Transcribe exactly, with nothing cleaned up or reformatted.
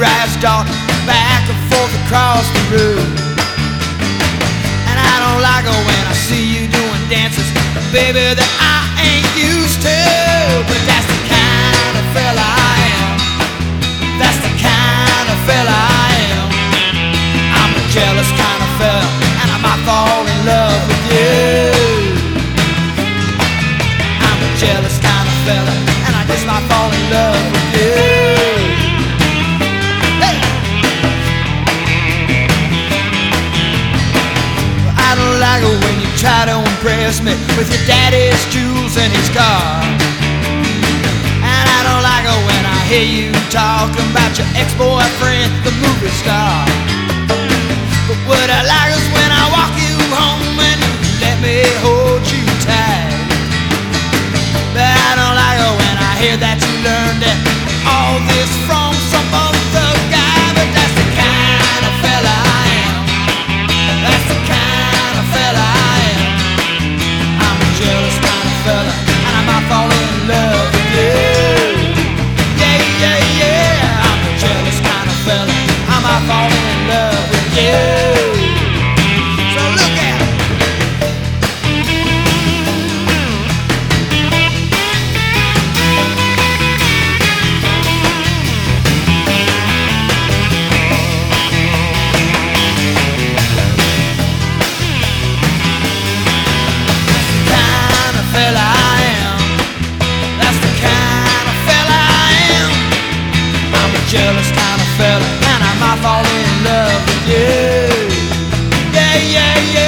motorized dog back and forth across the road. And I don't like it when I see you doing dances, baby, that I ain't used to. But that's the kind of fella I am. That's the kind of fella I am. I'm a jealous kind of fella, and I might fall in love with you. I'm a jealous kind of fella, and I just might fall in love with you. Hey! Well, I don't like it when you try to impress me with your daddy's jewels and his car. And I don't like it when I hear you talking about your ex-boyfriend, the movie star. But what I like is when I walk you home and you let me hold you tight. But I don't like it when I hear that you learned it, all this from some other guy. But that's the kind of fella I am. That's the kind of fella I am. I'm a jealous kind of fella, and I might fall in love with you. Yeah, yeah, yeah. I'm a jealous kind of fella, I might fall in love with you. Jealous kind of fella, and I might fall in love with you. Yeah, yeah, yeah.